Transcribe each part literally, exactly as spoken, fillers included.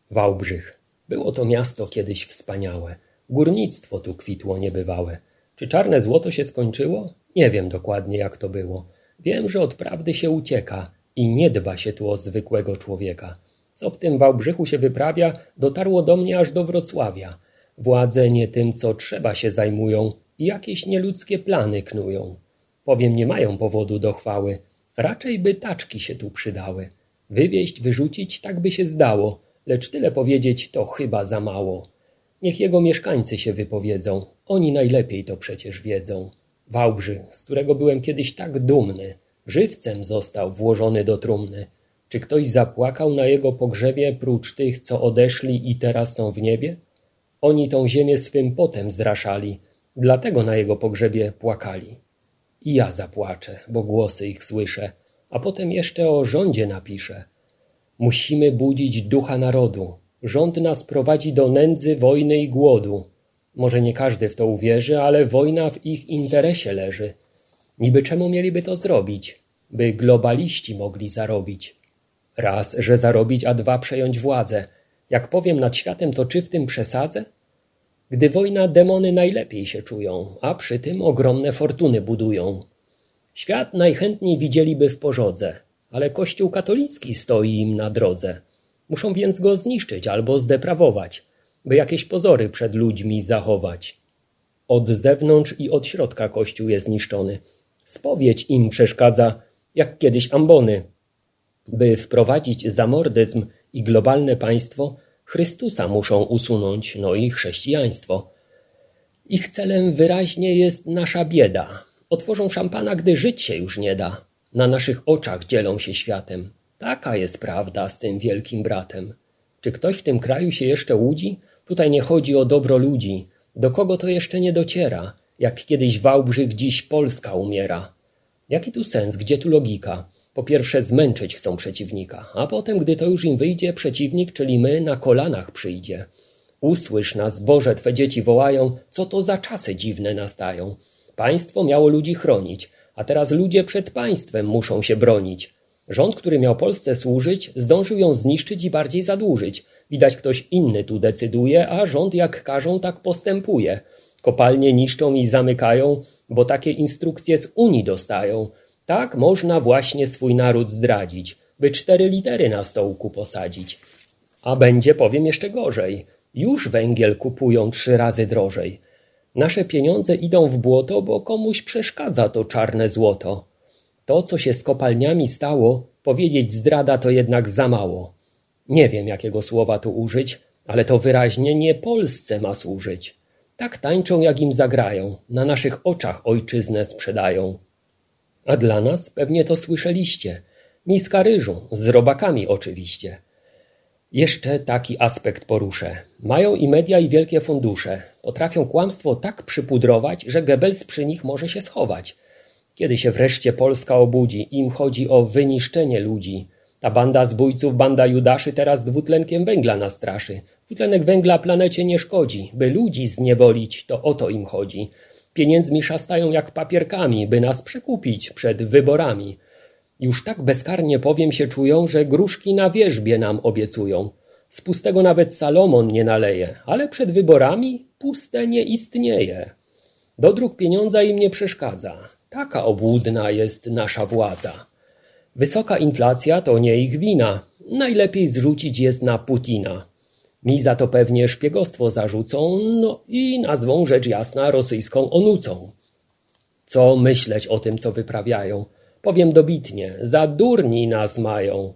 Wałbrzych. Było to miasto kiedyś wspaniałe. Górnictwo tu kwitło niebywałe. Czy czarne złoto się skończyło? Nie wiem dokładnie, jak to było. Wiem, że od prawdy się ucieka i nie dba się tu o zwykłego człowieka. Co w tym Wałbrzychu się wyprawia, dotarło do mnie aż do Wrocławia. Władze nie tym, co trzeba, się zajmują i jakieś nieludzkie plany knują. Powiem, nie mają powodu do chwały. Raczej by taczki się tu przydały. Wywieźć, wyrzucić, tak by się zdało, lecz tyle powiedzieć to chyba za mało. Niech jego mieszkańcy się wypowiedzą, oni najlepiej to przecież wiedzą. Wałbrzych, z którego byłem kiedyś tak dumny, żywcem został włożony do trumny. Czy ktoś zapłakał na jego pogrzebie prócz tych, co odeszli i teraz są w niebie? Oni tą ziemię swym potem zraszali, dlatego na jego pogrzebie płakali. I ja zapłaczę, bo głosy ich słyszę, a potem jeszcze o rządzie napiszę. Musimy budzić ducha narodu. Rząd nas prowadzi do nędzy, wojny i głodu. Może nie każdy w to uwierzy, ale wojna w ich interesie leży. Niby czemu mieliby to zrobić? By globaliści mogli zarobić. Raz, że zarobić, a dwa, przejąć władzę. Jak powiem nad światem, to czy w tym przesadzę? Gdy wojna, demony najlepiej się czują, a przy tym ogromne fortuny budują. Świat najchętniej widzieliby w pożodze, ale Kościół katolicki stoi im na drodze. Muszą więc go zniszczyć albo zdeprawować, by jakieś pozory przed ludźmi zachować. Od zewnątrz i od środka Kościół jest zniszczony. Spowiedź im przeszkadza, jak kiedyś ambony. By wprowadzić zamordyzm i globalne państwo, Chrystusa muszą usunąć, no i chrześcijaństwo. Ich celem wyraźnie jest nasza bieda. Otworzą szampana, gdy żyć się już nie da. Na naszych oczach dzielą się światem. Taka jest prawda z tym wielkim bratem. Czy ktoś w tym kraju się jeszcze łudzi? Tutaj nie chodzi o dobro ludzi. Do kogo to jeszcze nie dociera? Jak kiedyś Wałbrzych, dziś Polska umiera. Jaki tu sens? Gdzie tu logika? Po pierwsze zmęczyć chcą przeciwnika, a potem, gdy to już im wyjdzie, przeciwnik, czyli my, na kolanach przyjdzie. Usłysz nas, Boże, Twe dzieci wołają, co to za czasy dziwne nastają. Państwo miało ludzi chronić, a teraz ludzie przed państwem muszą się bronić. Rząd, który miał Polsce służyć, zdążył ją zniszczyć i bardziej zadłużyć. Widać, ktoś inny tu decyduje, a rząd jak każą, tak postępuje. Kopalnie niszczą i zamykają, bo takie instrukcje z Unii dostają. Tak można właśnie swój naród zdradzić, by cztery litery na stołku posadzić. A będzie, powiem, jeszcze gorzej. Już węgiel kupują trzy razy drożej. Nasze pieniądze idą w błoto, bo komuś przeszkadza to czarne złoto. To, co się z kopalniami stało, powiedzieć zdrada to jednak za mało. Nie wiem, jakiego słowa tu użyć, ale to wyraźnie nie Polsce ma służyć. Tak tańczą, jak im zagrają, na naszych oczach ojczyznę sprzedają. A dla nas pewnie to słyszeliście. Miska ryżu, z robakami oczywiście. Jeszcze taki aspekt poruszę. Mają i media, i wielkie fundusze. Potrafią kłamstwo tak przypudrować, że Goebbels przy nich może się schować. Kiedy się wreszcie Polska obudzi, im chodzi o wyniszczenie ludzi. Ta banda zbójców, banda judaszy teraz dwutlenkiem węgla nastraszy. Dwutlenek węgla planecie nie szkodzi. By ludzi zniewolić, to o to im chodzi. Pieniędzmi szastają jak papierkami, by nas przekupić przed wyborami. Już tak bezkarnie, powiem, się czują, że gruszki na wierzbie nam obiecują. Z pustego nawet Salomon nie naleje, ale przed wyborami puste nie istnieje. Do dróg pieniądza im nie przeszkadza. Taka obłudna jest nasza władza. Wysoka inflacja to nie ich wina. Najlepiej zrzucić jest na Putina. Mi za to pewnie szpiegostwo zarzucą, no i nazwą rzecz jasna rosyjską onucą. Co myśleć o tym, co wyprawiają? Powiem dobitnie, za durni nas mają.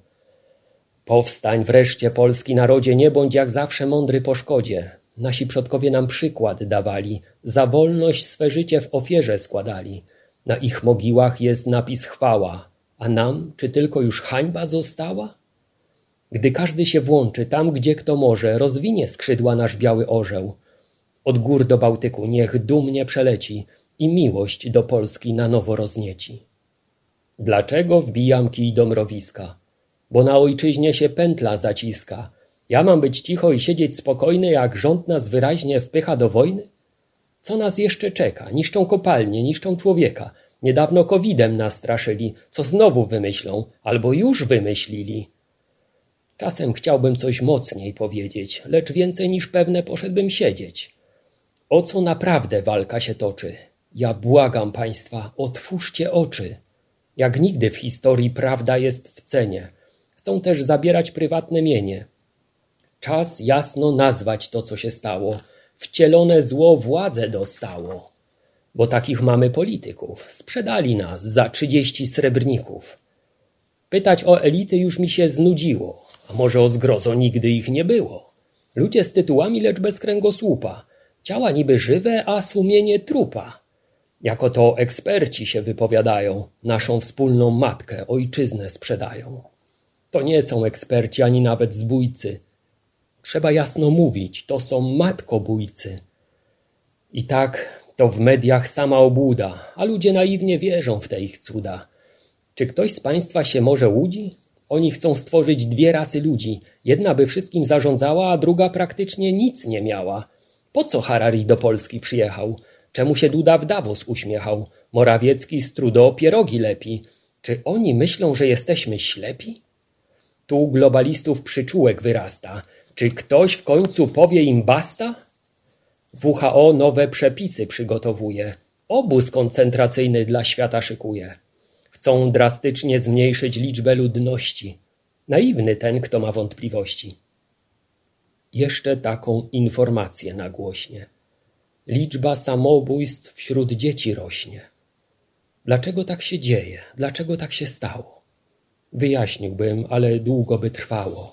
Powstań wreszcie, polski narodzie, nie bądź jak zawsze mądry po szkodzie. Nasi przodkowie nam przykład dawali, za wolność swe życie w ofierze składali. Na ich mogiłach jest napis chwała, a nam czy tylko już hańba została? Gdy każdy się włączy tam, gdzie kto może, rozwinie skrzydła nasz biały orzeł. Od gór do Bałtyku niech dumnie przeleci i miłość do Polski na nowo roznieci. Dlaczego wbijam kij do mrowiska? Bo na ojczyźnie się pętla zaciska. Ja mam być cicho i siedzieć spokojny, jak rząd nas wyraźnie wpycha do wojny? Co nas jeszcze czeka? Niszczą kopalnie, niszczą człowieka. Niedawno kowidem nas straszyli. Co znowu wymyślą? Albo już wymyślili. Czasem chciałbym coś mocniej powiedzieć, lecz więcej niż pewne poszedłbym siedzieć. O co naprawdę walka się toczy? Ja błagam państwa, otwórzcie oczy. Jak nigdy w historii prawda jest w cenie. Chcą też zabierać prywatne mienie. Czas jasno nazwać to, co się stało. Wcielone zło władzę dostało. Bo takich mamy polityków. Sprzedali nas za trzydzieści srebrników. Pytać o elity już mi się znudziło. A może o zgrozo nigdy ich nie było. Ludzie z tytułami, lecz bez kręgosłupa. Ciała niby żywe, a sumienie trupa. Jako to eksperci się wypowiadają. Naszą wspólną matkę, ojczyznę sprzedają. To nie są eksperci ani nawet zbójcy. Trzeba jasno mówić, to są matkobójcy. I tak to w mediach sama obłuda, a ludzie naiwnie wierzą w te ich cuda. Czy ktoś z państwa się może łudzi? Oni chcą stworzyć dwie rasy ludzi. Jedna by wszystkim zarządzała, a druga praktycznie nic nie miała. Po co Harari do Polski przyjechał? Czemu się Duda w Davos uśmiechał? Morawiecki z Trudeau pierogi lepi. Czy oni myślą, że jesteśmy ślepi? Tu globalistów przyczółek wyrasta. Czy ktoś w końcu powie im basta? W H O nowe przepisy przygotowuje. Obóz koncentracyjny dla świata szykuje. Chcą drastycznie zmniejszyć liczbę ludności. Naiwny ten, kto ma wątpliwości. Jeszcze taką informację nagłośnie. Liczba samobójstw wśród dzieci rośnie. Dlaczego tak się dzieje? Dlaczego tak się stało? Wyjaśniłbym, ale długo by trwało.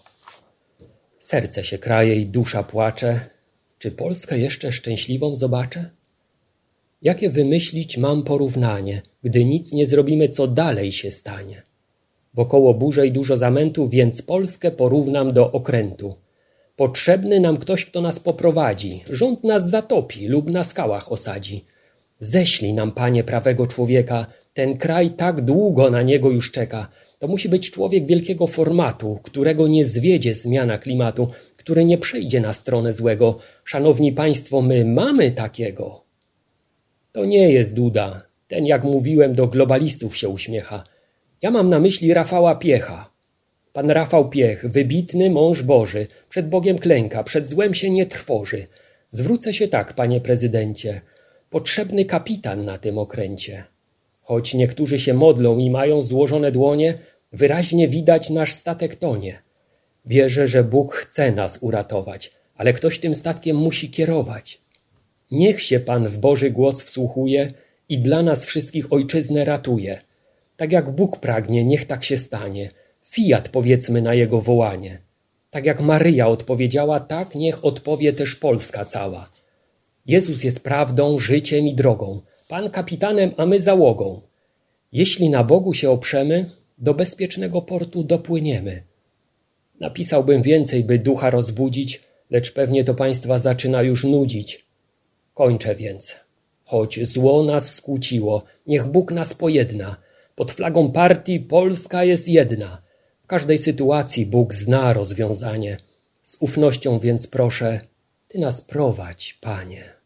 Serce się kraje i dusza płacze. Czy Polskę jeszcze szczęśliwą zobaczę? Jakie wymyślić mam porównanie, gdy nic nie zrobimy, co dalej się stanie? Wokoło burze i dużo zamętu, więc Polskę porównam do okrętu. Potrzebny nam ktoś, kto nas poprowadzi. Rząd nas zatopi lub na skałach osadzi. Ześlij nam, Panie, prawego człowieka. Ten kraj tak długo na niego już czeka. To musi być człowiek wielkiego formatu, którego nie zwiedzie zmiana klimatu, który nie przejdzie na stronę złego. Szanowni Państwo, my mamy takiego. To nie jest Duda. Ten, jak mówiłem, do globalistów się uśmiecha. Ja mam na myśli Rafała Piecha. Pan Rafał Piech, wybitny mąż Boży, przed Bogiem klęka, przed złem się nie trwoży. Zwrócę się tak, panie prezydencie. Potrzebny kapitan na tym okręcie. Choć niektórzy się modlą i mają złożone dłonie, wyraźnie widać nasz statek tonie. Wierzę, że Bóg chce nas uratować, ale ktoś tym statkiem musi kierować. Niech się Pan w Boży głos wsłuchuje i dla nas wszystkich ojczyznę ratuje. Tak jak Bóg pragnie, niech tak się stanie. Fiat powiedzmy na jego wołanie. Tak jak Maryja odpowiedziała, tak niech odpowie też Polska cała. Jezus jest prawdą, życiem i drogą. Pan kapitanem, a my załogą. Jeśli na Bogu się oprzemy, do bezpiecznego portu dopłyniemy. Napisałbym więcej, by ducha rozbudzić, lecz pewnie to państwa zaczyna już nudzić. Kończę więc. Choć zło nas skłóciło, niech Bóg nas pojedna. Pod flagą partii Polska jest jedna. W każdej sytuacji Bóg zna rozwiązanie. Z ufnością więc proszę, Ty nas prowadź, Panie.